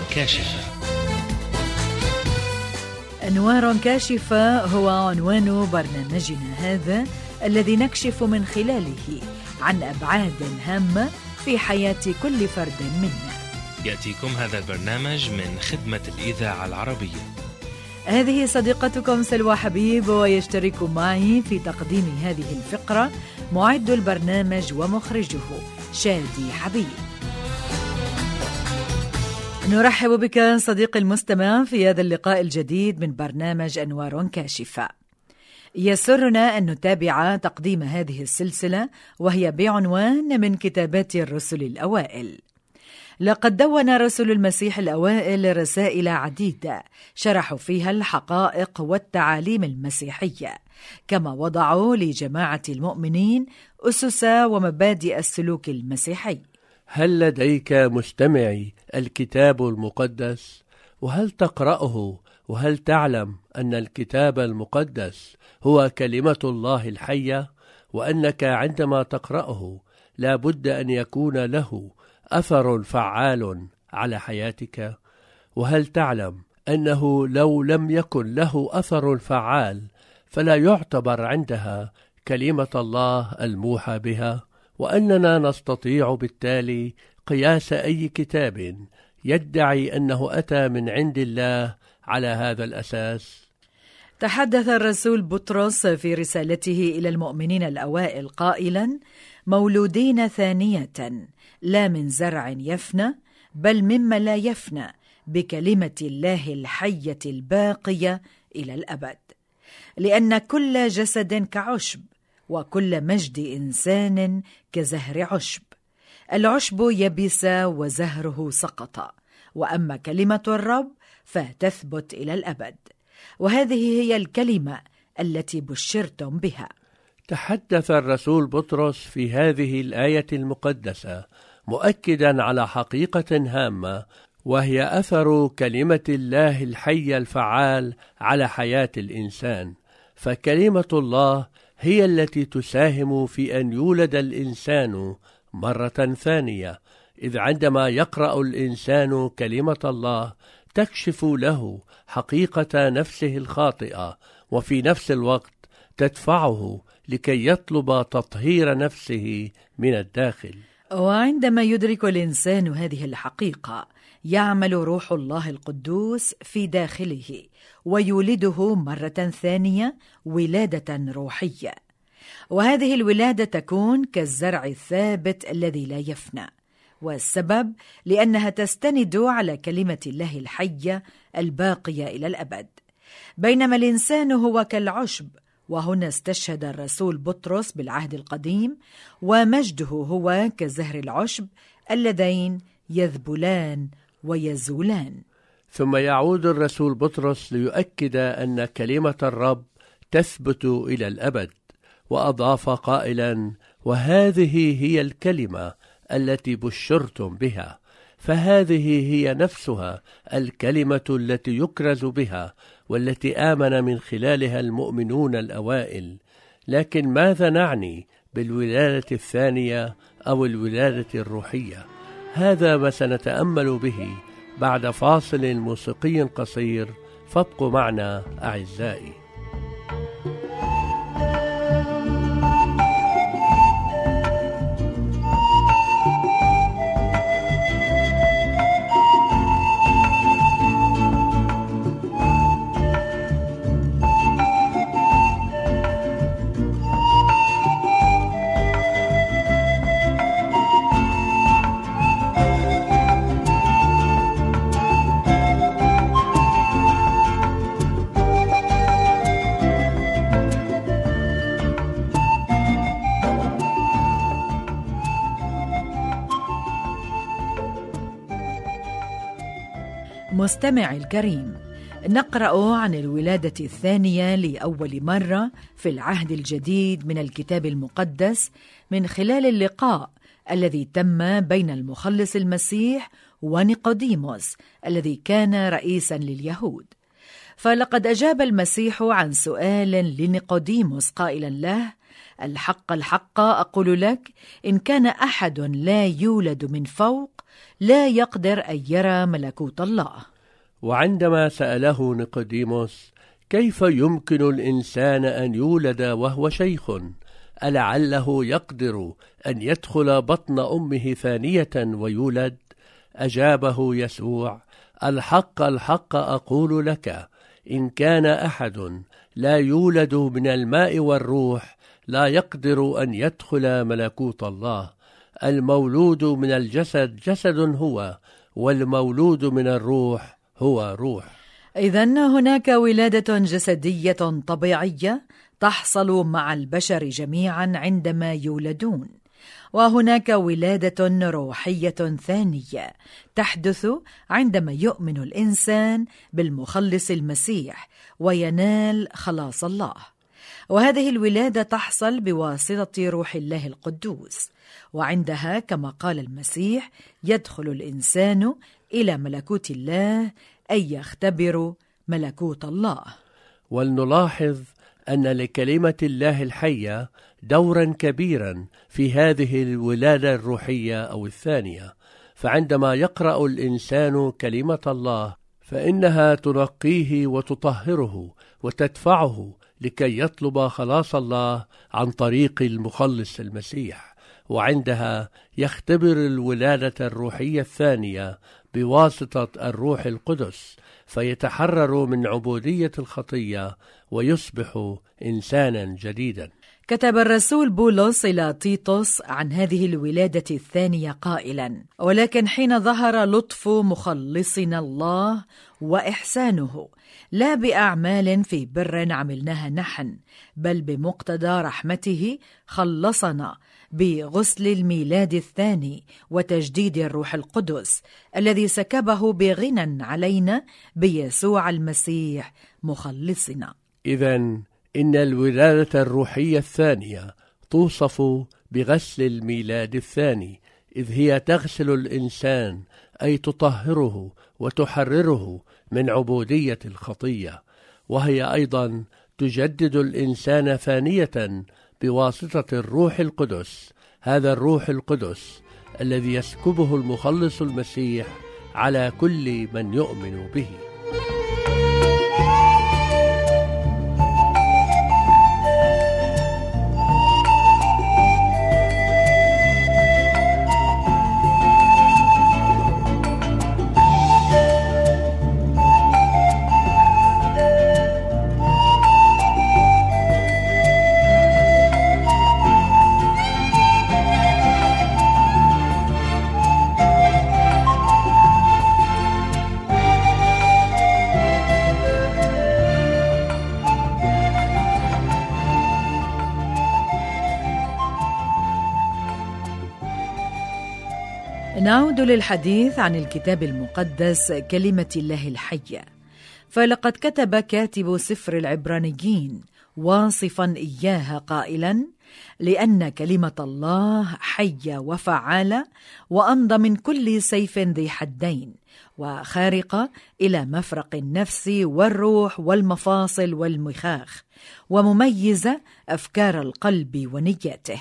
كاشفة. أنوار كاشفة هو عنوان برنامجنا هذا، الذي نكشف من خلاله عن أبعاد هامة في حياة كل فرد منا. يأتيكم هذا البرنامج من خدمة الإذاعة العربية. هذه صديقتكم سلوى حبيب، ويشترك معي في تقديم هذه الفقرة معد البرنامج ومخرجه شادي حبيب. نرحب بك صديقي المستمع في هذا اللقاء الجديد من برنامج أنوار كاشفة. يسرنا أن نتابع تقديم هذه السلسلة، وهي بعنوان من كتابات الرسل الأوائل. لقد دون رسل المسيح الأوائل رسائل عديدة شرحوا فيها الحقائق والتعاليم المسيحية، كما وضعوا لجماعة المؤمنين أسس ومبادئ السلوك المسيحي. هل لديك مستمعي الكتاب المقدس؟ وهل تقرأه؟ وهل تعلم أن الكتاب المقدس هو كلمة الله الحية، وأنك عندما تقرأه لا بد أن يكون له أثر فعال على حياتك؟ وهل تعلم أنه لو لم يكن له أثر فعال فلا يعتبر عندها كلمة الله الموحى بها؟ وأننا نستطيع بالتالي قياس أي كتاب يدعي أنه أتى من عند الله على هذا الأساس. تحدث الرسول بطرس في رسالته إلى المؤمنين الأوائل قائلا: مولودين ثانية، لا من زرع يفنى بل مما لا يفنى، بكلمة الله الحية الباقية إلى الأبد. لأن كل جسد كعشب، وكل مجد إنسان كزهر عشب. العشب يبس وزهره سقط، وأما كلمة الرب فتثبت إلى الأبد. وهذه هي الكلمة التي بشرتم بها. تحدث الرسول بطرس في هذه الآية المقدسة مؤكدا على حقيقة هامة، وهي أثر كلمة الله الحي الفعال على حياة الإنسان. فكلمة الله هي التي تساهم في أن يولد الإنسان مرة ثانية، إذ عندما يقرأ الإنسان كلمة الله تكشف له حقيقة نفسه الخاطئة، وفي نفس الوقت تدفعه لكي يطلب تطهير نفسه من الداخل. وعندما يدرك الإنسان هذه الحقيقة يعمل روح الله القدوس في داخله ويولده مرة ثانية ولادة روحية. وهذه الولادة تكون كالزرع الثابت الذي لا يفنى، والسبب لأنها تستند على كلمة الله الحية الباقية إلى الأبد. بينما الإنسان هو كالعشب، وهنا استشهد الرسول بطرس بالعهد القديم، ومجده هو كزهر العشب اللذين يذبلان ويزولان. ثم يعود الرسول بطرس ليؤكد أن كلمة الرب تثبت إلى الأبد، وأضاف قائلا: وهذه هي الكلمة التي بشرتم بها. فهذه هي نفسها الكلمة التي يكرز بها، والتي آمن من خلالها المؤمنون الأوائل. لكن ماذا نعني بالولادة الثانية أو الولادة الروحية؟ هذا ما سنتأمل به بعد فاصل موسيقي قصير، فابقوا معنا أعزائي. مستمع الكريم، نقرأ عن الولادة الثانية لأول مرة في العهد الجديد من الكتاب المقدس من خلال اللقاء الذي تم بين المخلص المسيح ونيقوديموس الذي كان رئيسا لليهود. فلقد أجاب المسيح عن سؤال لنيقوديموس قائلا له: الحق الحق أقول لك، إن كان أحد لا يولد من فوق لا يقدر أن يرى ملكوت الله. وعندما سأله نيقوديموس: كيف يمكن الإنسان أن يولد وهو شيخ؟ ألعله يقدر أن يدخل بطن أمه ثانية ويولد؟ أجابه يسوع: الحق الحق أقول لك، إن كان أحد لا يولد من الماء والروح لا يقدر أن يدخل ملكوت الله. المولود من الجسد جسد هو، والمولود من الروح هو روح. إذن هناك ولادة جسدية طبيعية تحصل مع البشر جميعا عندما يولدون، وهناك ولادة روحية ثانية تحدث عندما يؤمن الإنسان بالمخلص المسيح وينال خلاص الله. وهذه الولادة تحصل بواسطة روح الله القدوس، وعندها كما قال المسيح يدخل الإنسان إلى ملكوت الله، أي يختبر ملكوت الله. ولنلاحظ أن لكلمة الله الحية دورا كبيرا في هذه الولادة الروحية أو الثانية. فعندما يقرأ الإنسان كلمة الله فإنها تنقيه وتطهره وتدفعه لكي يطلب خلاص الله عن طريق المخلص المسيح، وعندها يختبر الولادة الروحية الثانية بواسطة الروح القدس، فيتحرر من عبودية الخطية ويصبح إنسانا جديدا. كتب الرسول بولس إلى تيتوس عن هذه الولادة الثانية قائلا: ولكن حين ظهر لطف مخلصنا الله وإحسانه لا بأعمال في بر عملناها نحن، بل بمقتضى رحمته خلصنا بغسل الميلاد الثاني وتجديد الروح القدس الذي سكبه بغنى علينا بيسوع المسيح مخلصنا. إذن إن الولادة الروحية الثانية توصف بغسل الميلاد الثاني، إذ هي تغسل الإنسان أي تطهره وتحرره من عبودية الخطية، وهي أيضا تجدد الإنسان ثانية بواسطة الروح القدس. هذا الروح القدس الذي يسكبه المخلص المسيح على كل من يؤمن به. نعود للحديث عن الكتاب المقدس كلمة الله الحية. فلقد كتب كاتب سفر العبرانيين واصفا إياها قائلا: لأن كلمة الله حية وفعالة وأمضى من كل سيف ذي حدين وخارقة إلى مفرق النفس والروح والمفاصل والمخاخ ومميزة أفكار القلب ونياته.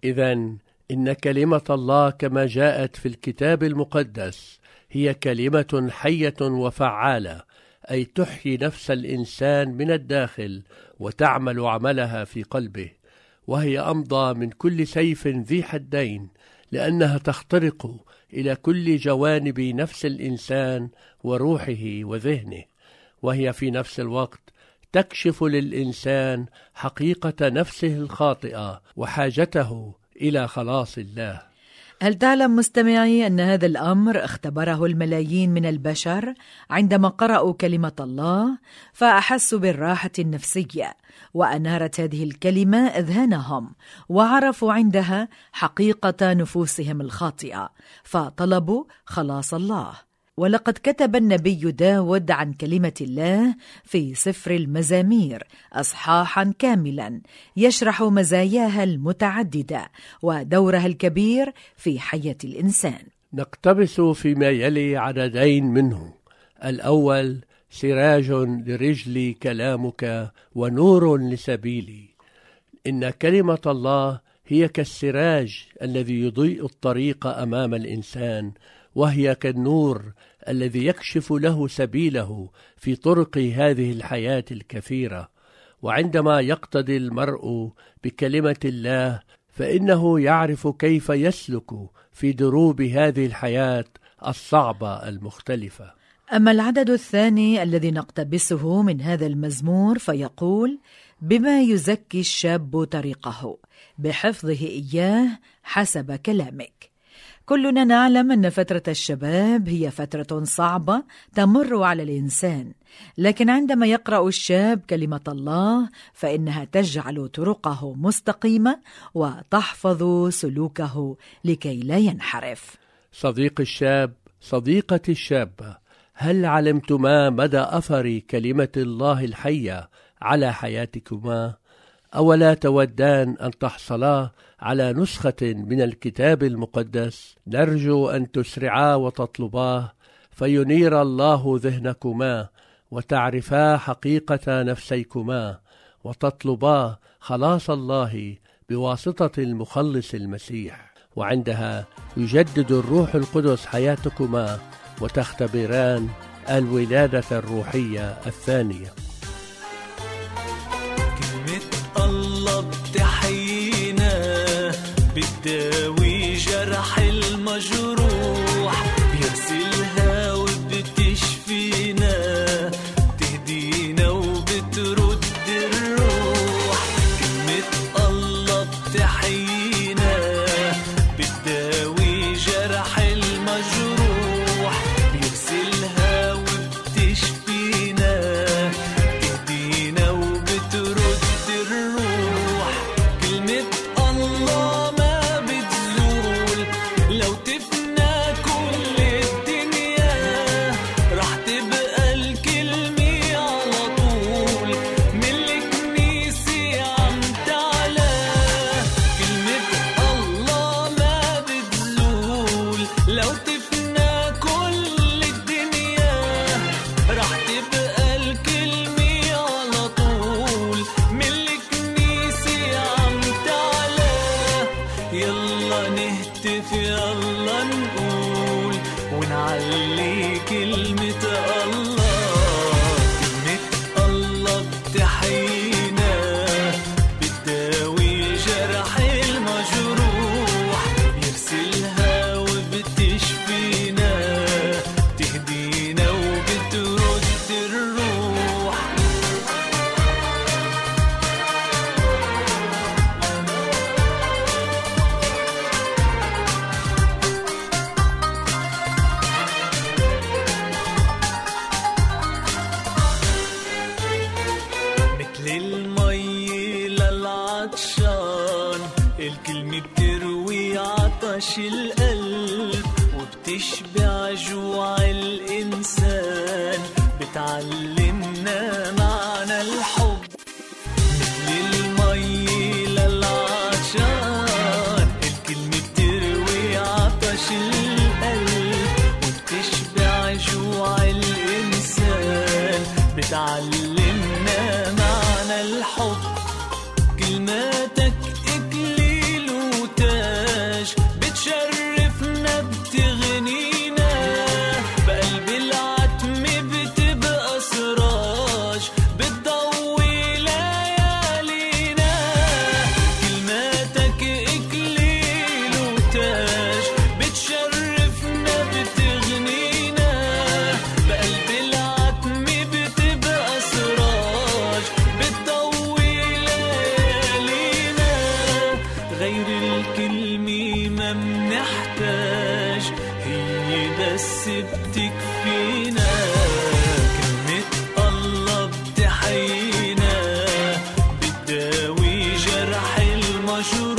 إذن إن كلمة الله كما جاءت في الكتاب المقدس هي كلمة حية وفعالة، أي تحيي نفس الإنسان من الداخل وتعمل عملها في قلبه، وهي أمضى من كل سيف ذي حدين، لأنها تخترق إلى كل جوانب نفس الإنسان وروحه وذهنه، وهي في نفس الوقت تكشف للإنسان حقيقة نفسه الخاطئة وحاجته إلى خلاص الله. هل تعلم مستمعي أن هذا الأمر اختبره الملايين من البشر عندما قرأوا كلمة الله فأحسوا بالراحة النفسية، وأنارت هذه الكلمة أذهانهم وعرفوا عندها حقيقة نفوسهم الخاطئة فطلبوا خلاص الله. ولقد كتب النبي داود عن كلمة الله في سفر المزامير أصحاحا كاملا يشرح مزاياها المتعددة ودورها الكبير في حياة الإنسان. نقتبس فيما يلي عددين منه. الأول سراج لرجلي كلامك ونور لسبيلي. إن كلمة الله هي كالسراج الذي يضيء الطريق أمام الإنسان، وهي كالنور الذي يكشف له سبيله في طرق هذه الحياة الكثيرة. وعندما يقتدي المرء بكلمة الله فإنه يعرف كيف يسلك في دروب هذه الحياة الصعبة المختلفة. أما العدد الثاني الذي نقتبسه من هذا المزمور فيقول: بما يزكي الشاب طريقه، بحفظه إياه حسب كلامك. كلنا نعلم أن فترة الشباب هي فترة صعبة تمر على الإنسان، لكن عندما يقرأ الشاب كلمة الله فإنها تجعل طرقه مستقيمة وتحفظ سلوكه لكي لا ينحرف. صديق الشاب، صديقتي الشابة، هل علمتما مدى أثر كلمة الله الحية على حياتكما؟ أولا تودان أن تحصلا على نسخة من الكتاب المقدس؟ نرجو أن تسرعا وتطلباه فينير الله ذهنكما وتعرفا حقيقة نفسيكما وتطلبا خلاص الله بواسطة المخلص المسيح، وعندها يجدد الروح القدس حياتكما وتختبران الولادة الروحية الثانية. الله بتحيينا، بتداوي جرح المجروح، بيغسلها وبتشفينا، تهدينا وبترد الروح. كلمة الله بتحيينا، بتداوي جرح المجروح، بيغسلها وبتشفينا، تهدينا وبترد الروح. كلمة الله ما بتزول، لو تفنى كل الدنيا راح تبقى الكلمة على طول من الكنيسة عم تعلى. كلمة الله ما بتزول، لو تفنى كل الدنيا راح تبقى الكلمة على طول من الكنيسة عم تعلى. يلا نهتف يلا نقول ونعلي كلمة الله. كلمة الله بتحيينا، بتداوي جرح المجروح، بيغسلها وبتشفينا، تهدينا وبترد الروح. مثل المي للعطشان، الكلمة بتروي عطش القلب وبتشبع جوع الإنسان، بتعلمنا معنى الحب. مثل المي للعطشان، الكلمة بتروي عطش القلب وبتشبع جوع الإنسان، بتعلمنا معنى الحب. كلماتك إكليل وتاج، بتشرفنا بتغنينا، بقلب العتم بتبقى سراج، بتضوي ليالينا. كلماتك إكليل وتاج، بتشرفنا بتغنينا، بقلب العتم بتبقى سراج، بتضوي ليالينا. غير الكلمة ما منحتاج، هي بس بتكفينا. كلمة الله بتحيينا، بتداوي جرح المجروح،